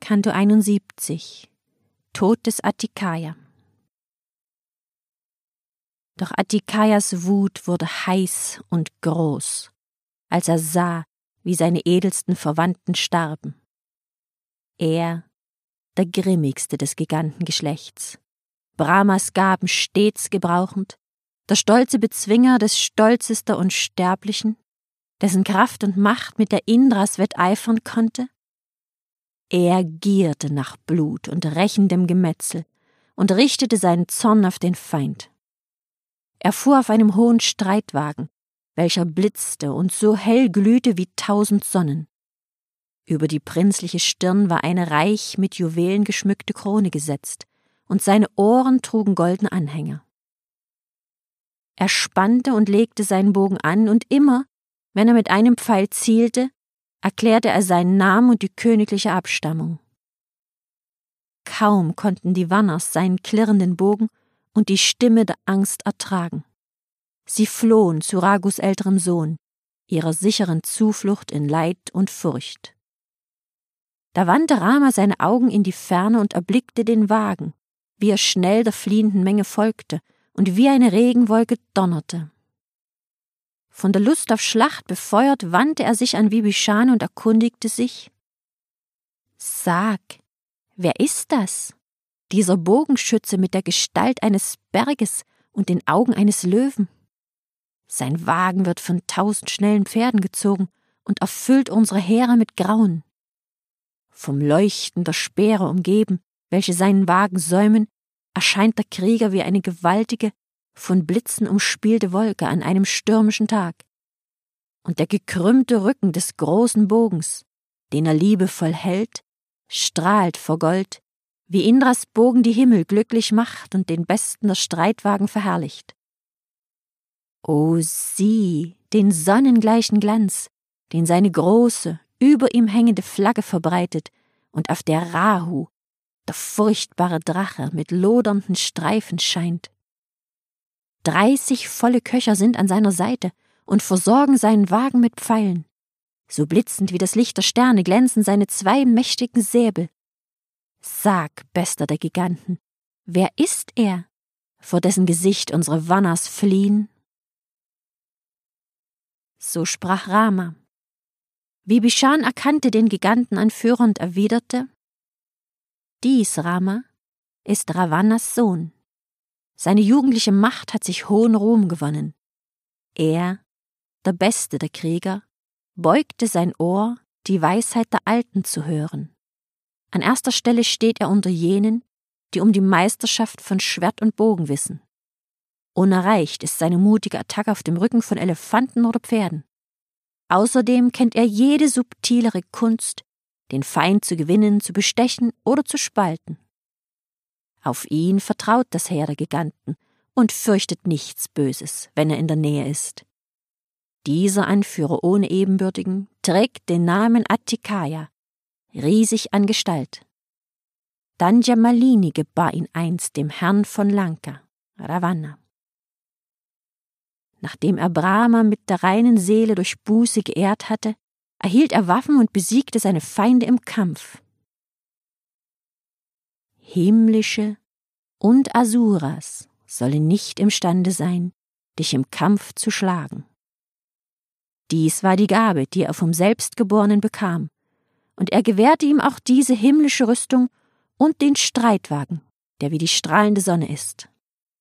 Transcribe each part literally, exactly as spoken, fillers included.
Canto einundsiebzig. Tod des Atikaja. Doch Atikajas Wut wurde heiß und groß, als er sah, wie seine edelsten Verwandten starben. Er, der grimmigste des Gigantengeschlechts, Brahmas Gaben stets gebrauchend, der stolze Bezwinger des Stolzes der Unsterblichen, dessen Kraft und Macht mit der Indras wetteifern konnte? Er gierte nach Blut und rächendem Gemetzel und richtete seinen Zorn auf den Feind. Er fuhr auf einem hohen Streitwagen, welcher blitzte und so hell glühte wie tausend Sonnen. Über die prinzliche Stirn war eine reich mit Juwelen geschmückte Krone gesetzt, und seine Ohren trugen goldene Anhänger. Er spannte und legte seinen Bogen an, und immer, wenn er mit einem Pfeil zielte, erklärte er seinen Namen und die königliche Abstammung. Kaum konnten die Vannas seinen klirrenden Bogen und die Stimme der Angst ertragen. Sie flohen zu Raghus älterem Sohn, ihrer sicheren Zuflucht in Leid und Furcht. Da wandte Rama seine Augen in die Ferne und erblickte den Wagen, wie er schnell der fliehenden Menge folgte und wie eine Regenwolke donnerte. Von der Lust auf Schlacht befeuert, wandte er sich an Vibhishan und erkundigte sich: »Sag, wer ist das? Dieser Bogenschütze mit der Gestalt eines Berges und den Augen eines Löwen? Sein Wagen wird von tausend schnellen Pferden gezogen und erfüllt unsere Heere mit Grauen. Vom Leuchten der Speere umgeben, welche seinen Wagen säumen, erscheint der Krieger wie eine gewaltige, von Blitzen umspielte Wolke an einem stürmischen Tag. Und der gekrümmte Rücken des großen Bogens, den er liebevoll hält, strahlt vor Gold, wie Indras Bogen die Himmel glücklich macht und den Besten der Streitwagen verherrlicht. O sieh den sonnengleichen Glanz, den seine große, über ihm hängende Flagge verbreitet und auf der Rahu, der furchtbare Drache, mit lodernden Streifen scheint. Dreißig volle Köcher sind an seiner Seite und versorgen seinen Wagen mit Pfeilen. So blitzend wie das Licht der Sterne glänzen seine zwei mächtigen Säbel. Sag, bester der Giganten, wer ist er, vor dessen Gesicht unsere Vannas fliehen?« So sprach Rama. Vibhishan erkannte den Gigantenanführer und erwiderte: »Dies, Rama, ist Ravannas Sohn. Seine jugendliche Macht hat sich hohen Ruhm gewonnen. Er, der Beste der Krieger, beugte sein Ohr, die Weisheit der Alten zu hören. An erster Stelle steht er unter jenen, die um die Meisterschaft von Schwert und Bogen wissen. Unerreicht ist seine mutige Attacke auf dem Rücken von Elefanten oder Pferden. Außerdem kennt er jede subtilere Kunst, den Feind zu gewinnen, zu bestechen oder zu spalten. Auf ihn vertraut das Heer der Giganten und fürchtet nichts Böses, wenn er in der Nähe ist. Dieser Anführer ohne Ebenbürtigen trägt den Namen Atikaja, riesig an Gestalt. Danja Malini gebar ihn einst dem Herrn von Lanka, Ravana. Nachdem er Brahma mit der reinen Seele durch Buße geehrt hatte, erhielt er Waffen und besiegte seine Feinde im Kampf. Himmlische und Asuras sollen nicht imstande sein, dich im Kampf zu schlagen. Dies war die Gabe, die er vom Selbstgeborenen bekam, und er gewährte ihm auch diese himmlische Rüstung und den Streitwagen, der wie die strahlende Sonne ist.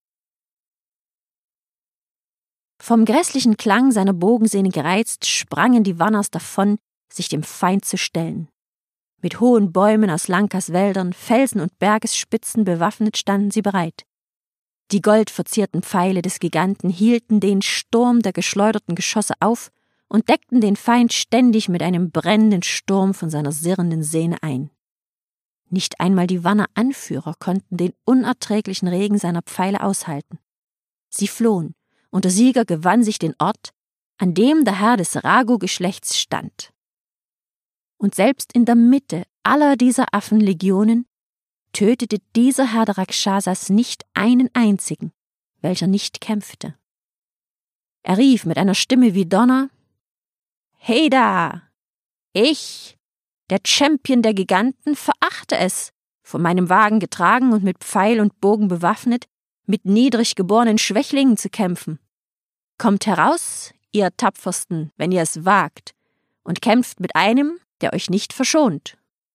Vom grässlichen Klang seiner Bogensehne gereizt, sprangen die Vannas davon, sich dem Feind zu stellen. Mit hohen Bäumen aus Lankas Wäldern, Felsen und Bergesspitzen bewaffnet standen sie bereit. Die goldverzierten Pfeile des Giganten hielten den Sturm der geschleuderten Geschosse auf und deckten den Feind ständig mit einem brennenden Sturm von seiner sirrenden Sehne ein. Nicht einmal die Vanna-Anführer konnten den unerträglichen Regen seiner Pfeile aushalten. Sie flohen, und der Sieger gewann sich den Ort, an dem der Herr des Raghu-Geschlechts stand. Und selbst in der Mitte aller dieser Affenlegionen tötete dieser Herr der Rakshasas nicht einen einzigen, welcher nicht kämpfte. Er rief mit einer Stimme wie Donner: »Hey da! Ich, der Champion der Giganten, verachte es, von meinem Wagen getragen und mit Pfeil und Bogen bewaffnet, mit niedrig geborenen Schwächlingen zu kämpfen. Kommt heraus, ihr Tapfersten, wenn ihr es wagt, und kämpft mit einem, der euch nicht verschont.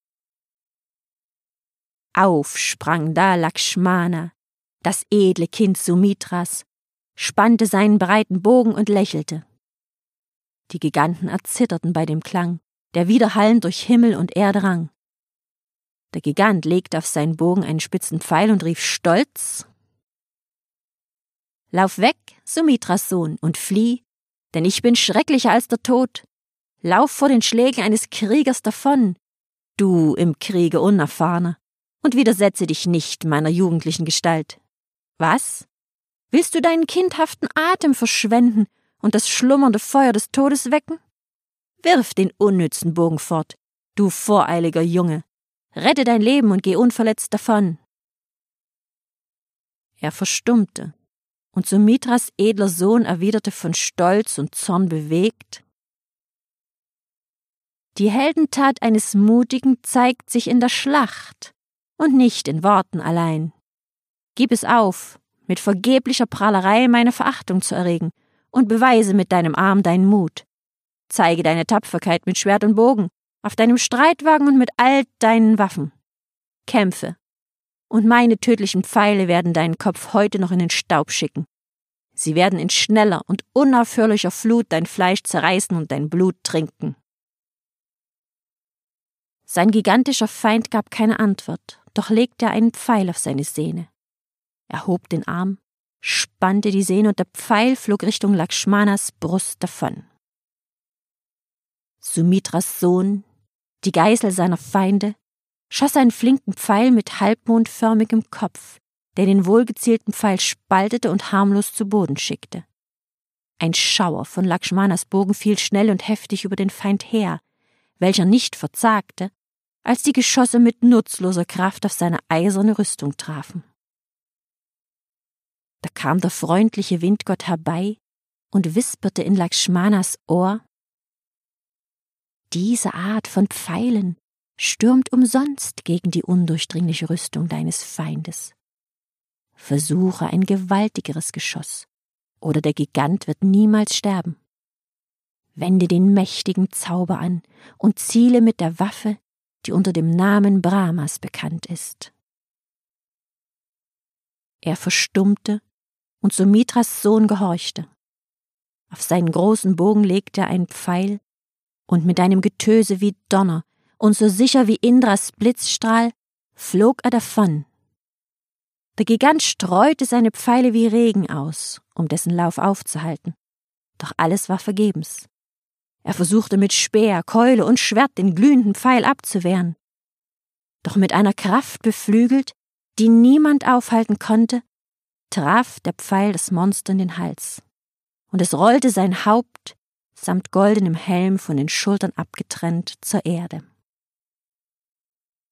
Auf sprang da Lakshmana, das edle Kind Sumitras, spannte seinen breiten Bogen und lächelte. Die Giganten erzitterten bei dem Klang, der widerhallend durch Himmel und Erde rang. Der Gigant legte auf seinen Bogen einen spitzen Pfeil und rief stolz: »Lauf weg, Sumitras Sohn, und flieh, denn ich bin schrecklicher als der Tod. Lauf vor den Schlägen eines Kriegers davon, du im Kriege Unerfahrener, und widersetze dich nicht meiner jugendlichen Gestalt. Was? Willst du deinen kindhaften Atem verschwenden und das schlummernde Feuer des Todes wecken? Wirf den unnützen Bogen fort, du voreiliger Junge, rette dein Leben und geh unverletzt davon.« Er verstummte, und Sumitras edler Sohn erwiderte von Stolz und Zorn bewegt: »Die Heldentat eines Mutigen zeigt sich in der Schlacht und nicht in Worten allein. Gib es auf, mit vergeblicher Prahlerei meine Verachtung zu erregen, und beweise mit deinem Arm deinen Mut. Zeige deine Tapferkeit mit Schwert und Bogen, auf deinem Streitwagen und mit all deinen Waffen. Kämpfe, und meine tödlichen Pfeile werden deinen Kopf heute noch in den Staub schicken. Sie werden in schneller und unaufhörlicher Flut dein Fleisch zerreißen und dein Blut trinken.« Sein gigantischer Feind gab keine Antwort, doch legte er einen Pfeil auf seine Sehne. Er hob den Arm, spannte die Sehne und der Pfeil flog Richtung Lakshmanas Brust davon. Sumitras Sohn, die Geißel seiner Feinde, schoss einen flinken Pfeil mit halbmondförmigem Kopf, der den wohlgezielten Pfeil spaltete und harmlos zu Boden schickte. Ein Schauer von Lakshmanas Bogen fiel schnell und heftig über den Feind her, welcher nicht verzagte, als die Geschosse mit nutzloser Kraft auf seine eiserne Rüstung trafen. Da kam der freundliche Windgott herbei und wisperte in Lakshmanas Ohr: »Diese Art von Pfeilen stürmt umsonst gegen die undurchdringliche Rüstung deines Feindes. Versuche ein gewaltigeres Geschoss, oder der Gigant wird niemals sterben. Wende den mächtigen Zauber an und ziele mit der Waffe, die unter dem Namen Brahmas bekannt ist.« Er verstummte, und Sumitras Sohn gehorchte. Auf seinen großen Bogen legte er einen Pfeil, und mit einem Getöse wie Donner und so sicher wie Indras Blitzstrahl flog er davon. Der Gigant streute seine Pfeile wie Regen aus, um dessen Lauf aufzuhalten, doch alles war vergebens. Er versuchte mit Speer, Keule und Schwert den glühenden Pfeil abzuwehren. Doch mit einer Kraft beflügelt, die niemand aufhalten konnte, traf der Pfeil das Monster in den Hals, und es rollte sein Haupt samt goldenem Helm von den Schultern abgetrennt zur Erde.